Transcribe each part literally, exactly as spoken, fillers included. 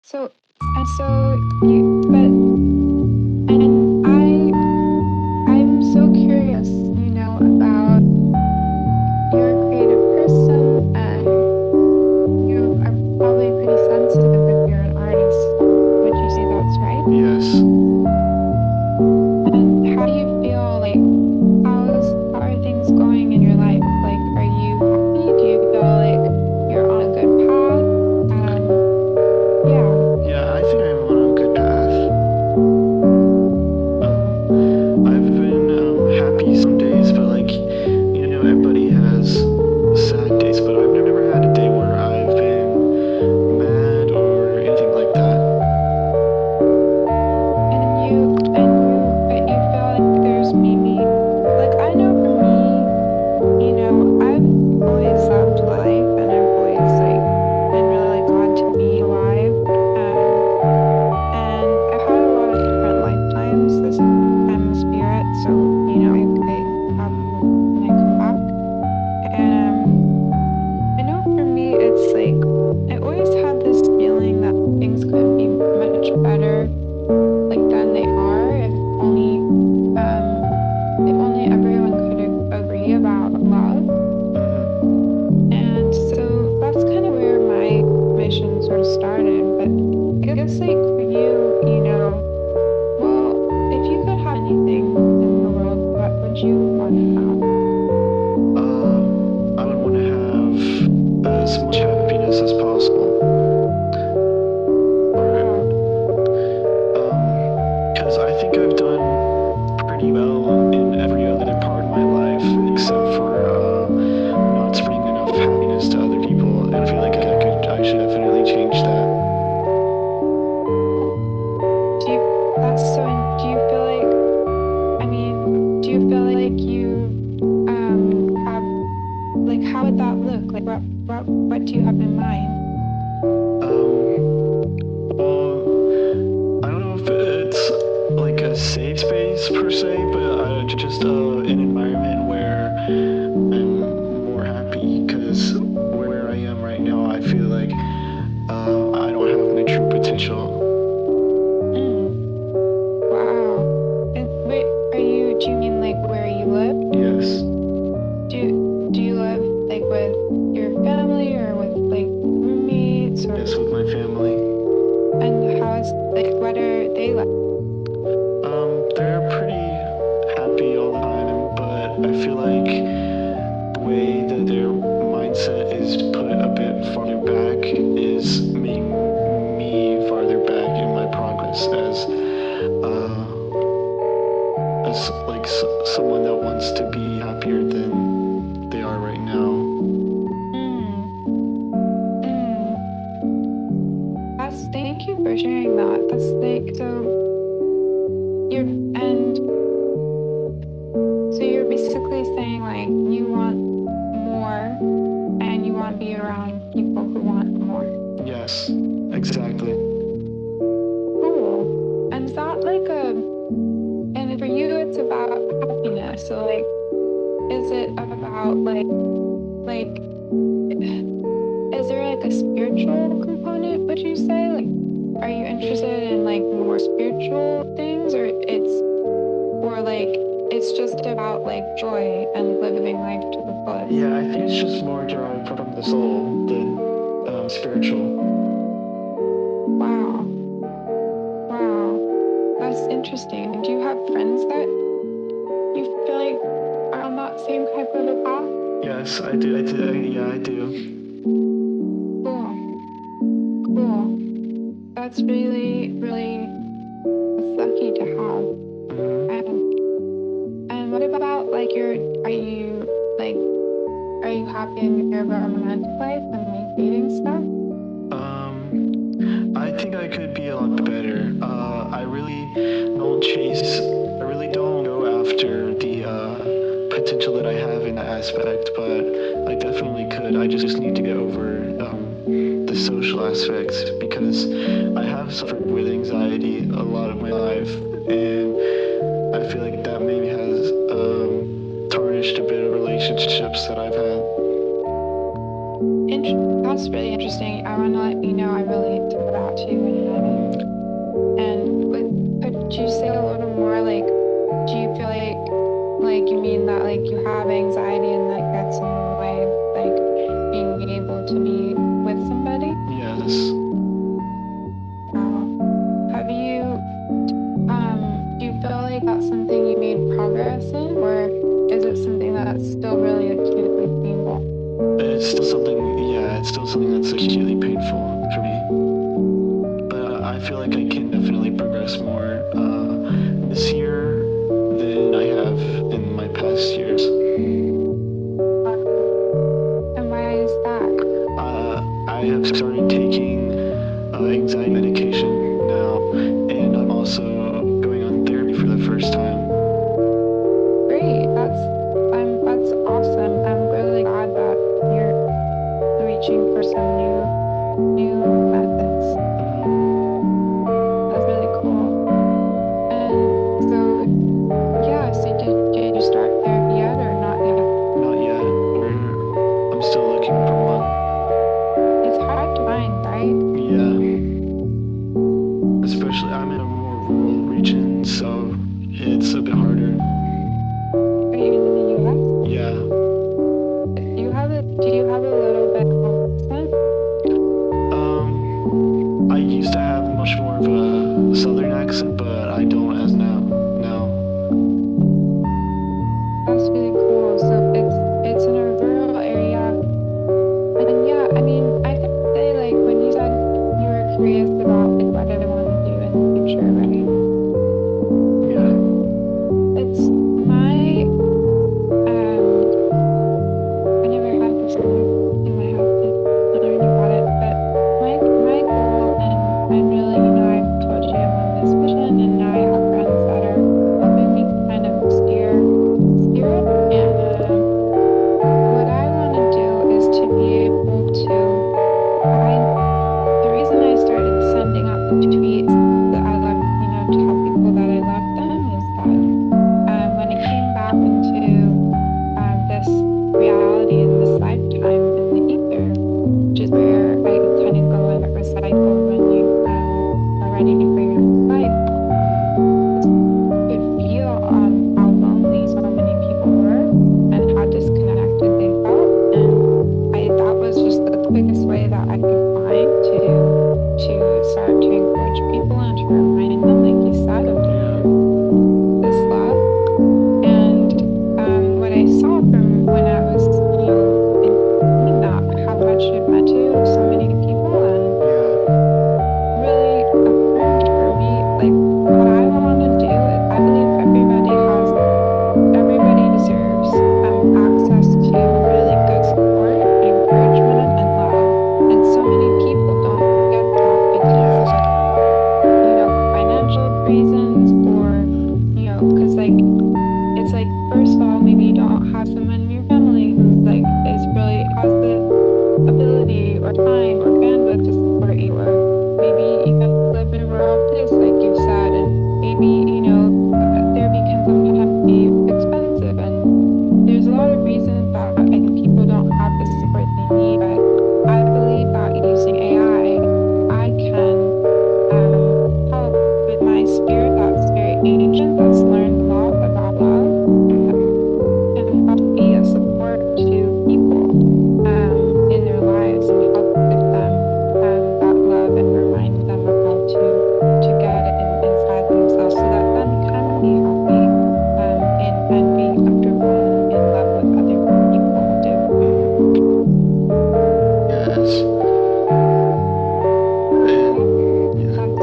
So, and so you, but, and I, I'm so curious, you know, about you're a creative person and you are probably pretty sensitive if you're an artist. Would you say that's right? Yes. And how do you feel like, how's, how are things going in your life? Like, are you happy? Do you feel like you're on a good path? And yeah. Yeah, I think I'm on a good path. Um, I've been um, happy some days, but like, you know, everybody has sad days, but I've never had a day where I've been mad or anything like that. And you, and you, but you feel like there's maybe, like I know for me, you know, I've always loved life and I've always like been really glad to be alive. Um, and I've had a lot of different lifetimes this time of spirit, so you know, I, I travel and I come back. And um, I know for me, it's like I always had this feeling that things could be much better like than they are if only um if only everyone could ag- agree about love. Mhm. And so that's kind of where my mission sort of started. But I guess like for you, you know, well, if you could have anything in the world, what would you want to have? Um, I would want to have as much happiness as possible. Wow. Um, because I think I've done pretty well in every other part of my life, except for uh, not spreading enough happiness to other people, and I feel like I could, I should definitely change that. Do you, that's so, in- do you feel like, I mean, do you feel like you um have, like, how would that look? Like, what, what, what do you have in mind? Um, well, I don't know if it's like a safe space per se, but uh, just uh, an environment where I'm more happy. Because where I am right now, I feel like uh, I don't have my true potential. Mm, wow. And wait, are you, do you mean like where you live? Yes. Do you, do you live like with your family or with like roommates or, Yes, with my family. and how's, like, what are they like? Um, they're pretty happy all the time, but I feel like the way that their mindset is put a bit farther back is making me farther back in my progress as uh, as like s- someone that wants to be happier than they are right now. Mm, mm. That's, thank you for sharing that. That's like, so you're, and so you're basically saying like you want more and you want to be around people who want more. Yes, exactly. Cool. And is that like a, and for you it's about happiness. So like, is it about like, like, is there like a spiritual component, would you say? Like, are you interested in like more spiritual things or it's, or like, it's just about like joy and living life to the fullest? Yeah, I think it's just more derived from the soul than um, spiritual. Wow. Wow. That's interesting. Do you have friends that you feel like are on that same type of a path? Yes, I do. I do. Yeah, I do. Cool. Cool. That's really, really that's lucky to have. Mhm. And and what about like your, are you like, are you happy in your romantic life and like dating stuff? Um, I think I could be a lot better. Uh, I really don't chase. I really don't go after the uh, potential that I have in that aspect, but I definitely could. I just need to get over um, the social aspects because I have suffered with anxiety a lot of my life, and I feel like that maybe has um, tarnished a bit of relationships that I've had. Int- that's really interesting. I want to let you know I relate to that too. feel like I can definitely progress more uh, this year than I have in my past years. And why is that? Uh, I have started taking uh, anxiety medication now, and I'm also going on therapy for the first time. Great. That's I'm that's awesome. I'm really glad that you're reaching for some new new methods. That's really cool. And so yeah, so did, did you start therapy yet or not yet? Not yet. We're, I'm still looking for one. It's hard to find, right? Yeah. Especially, I'm in a more rural region, so it's a bit harder. Are you in the U S? Yeah. Do you have a do you have a little bit of accent? Um, I used to have much more of a southern accent, but I don't as now. Now. That's really cool. So it's it's in a rural area. And yeah, I mean, I could say like when you said you were curious about like what I want to do in the future, right? Yeah. It's my um I never had this before in my house to learn about it, but my my goal and and really, you know, I've told you I'm on this mission and now I have friends that are helping me kind of steer steer it and uh, what I want to do is to be able to I the reason I started sending out the tweets that I love, you know, to tell people that I love them is that um, when it came back into um, this reality in this lifetime in the ether, which is where I kind of go and recycle when you um, are ready for your next life. Could feel um, how lonely so many people were and how disconnected they felt, and I that was just the quickest way that I could find to to start to encourage people and to remind them, like you said, of this love. And um, what I saw from when I was, you know, thinking about how much I've met to so many people and Yeah. really affirmed for me, like what I want to do is I believe everybody has, everybody deserves um, access to really good support, encouragement, and love. And so many people don't get that because of, you know, financial reasons or, you know, because like it's like first of all maybe you don't have someone in your family who like is really has the ability or time or bandwidth to support you, or maybe you have to live in a rural place like you said, and maybe, you know, therapy can sometimes be expensive, and there's a lot of reasons that I think people don't have the support they need. But I believe that using A I, I can um, help with my spirit that's very ancient, that's learned a lot about love, and help be a support to people um, in their lives and help give them um, that love and remind them of how to to get it in, inside themselves so that then can be happy um, and, and be comfortable and in love with other people too. Yes. And yeah. That's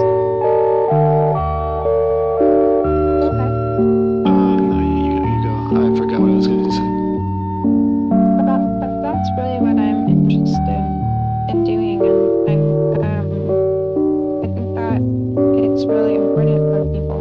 okay. Uh, no, you, you go. I forgot what I was going to say. But, that, but that's really what I'm interested in doing, and I'm um, I think that it's really important for people.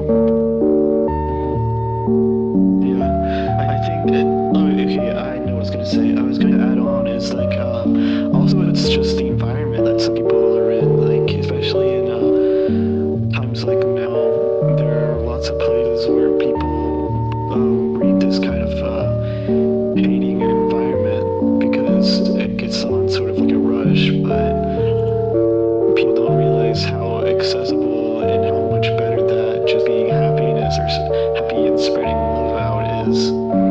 Yeah, I, I think that, oh, okay, I know what I was gonna say. I was going to add on is like, uh, also it's just the environment that some people are in, like, especially in uh, times like now, there are lots of places where people um, read this kind of uh, hating environment because it gets on sort of like a rush, but people don't realize how accessible and how much better that just being happiness or s- happy and spreading love out is.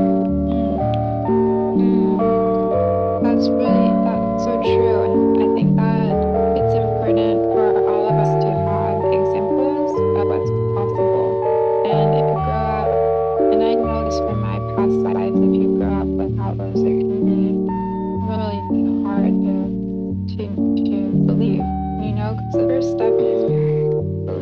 Mm. That's really that's so true, and I think that it's important for all of us to have examples of what's possible. And if you grow up, and I know this from my past lives, if you grow up without those, it can be really hard to to to believe, you know, because the first step is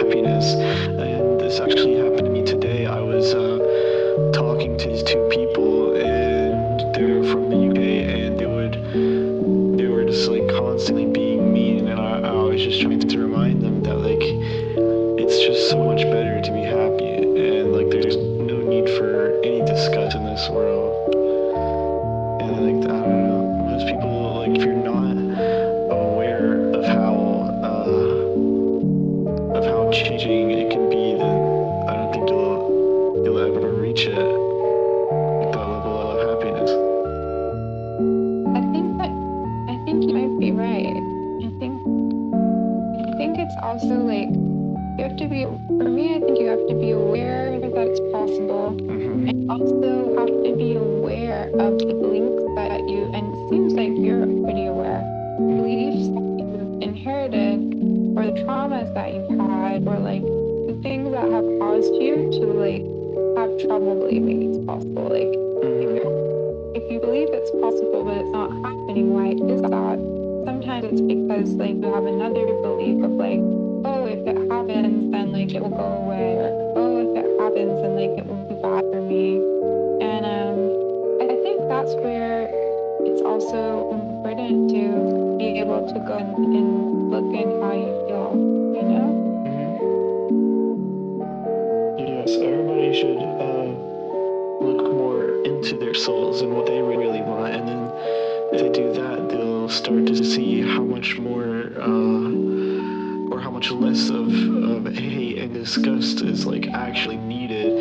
happiness. And this actually happened to me today. I was uh, talking to these two people, and they're from the U K, and they would they were just like constantly being mean, and I, I was just trying to remind them that like it's just so much better to be happy, and like there's no need for any disgust in this world. And like I don't know, most people, like if you're not aware of how uh, of how changing it can be, then I don't think you'll you'll ever reach it, like that level of happiness. I think that I think you might be right. I think I think it's also like you have to be for me, I think you have to be aware that it's possible. Mm-hmm. And also have to be aware of the beliefs that you, and it seems like you're pretty aware, beliefs that you've inherited, or the traumas that you've had, or like the things that have caused you to like have trouble believing it's possible. Like if, you're, if you believe it's possible but it's not happening, why is that? Sometimes it's because like you have another belief of like, oh, if it happens, then like it will go away, or oh, if it happens, then like it will be bad for me. And um, I think that's where it's also important to be able to go and, and look in how you feel, you know? Mm-hmm. Yes, everybody should uh, look more into their souls and what they really want, and then if they do that, they'll start to see how much more, uh, or how much less of, of hate and disgust is like actually needed,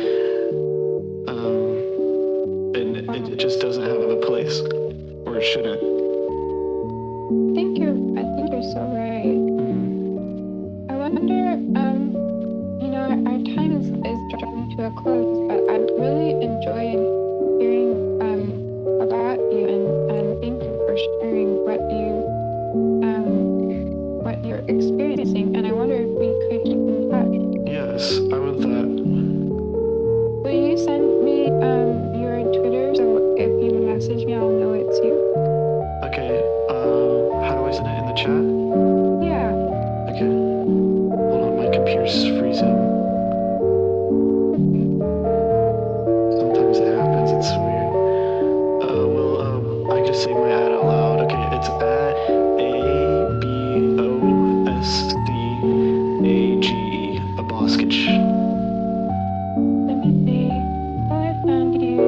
um, and it, it just doesn't have a place, or it shouldn't. I think you're, I think you're so right. Mm-hmm. I wonder, um, you know, our, our time is, is drawing to a close, but I'm really enjoying hearing um, about you, and, and thank you for sharing what you, um, what you're experiencing. And I wonder if we could keep in touch. Yes, I would that. Will you send me um, your Twitter, so if you message me, I'll know it's you? Okay, uh, how do I send it in the chat? Yeah. Okay, hold on, my computer's freezing. Sometimes it happens, it's weird. Uh, well, um, I just say my ad out loud. Okay, it's at A B O S C A G E, a Boskich. Let me see. Oh, I found you.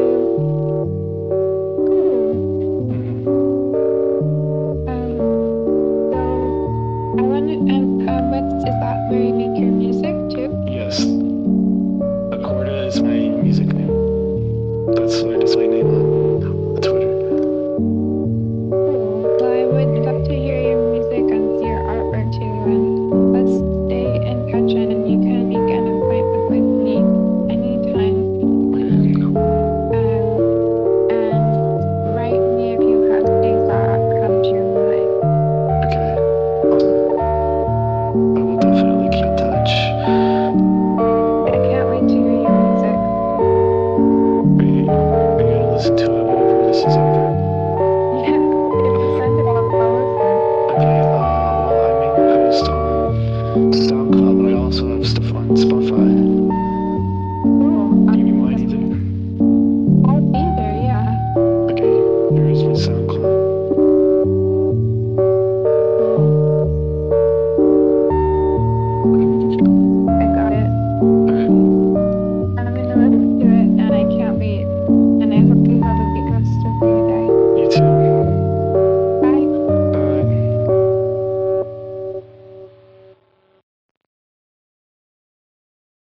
Cool. Mm-hmm. Um, so I wanted, and um, what's is that where you make your music too? Yes, Accorda is my music name. That's my display name on Twitter. Cool. Well, I would love to hear your music and see your artwork too, and let's stay in touch, and you can make an appointment with me anytime. Um, and write me if you have things that come to your mind. Okay, awesome. I will definitely keep in touch. I can't wait to hear your music. Are you, are you gonna listen to it whenever this is over? Yeah, if you send it, I'll I'll listen. Okay, uh, well, I mainly post on SoundCloud, but I also have stuff on Spotify.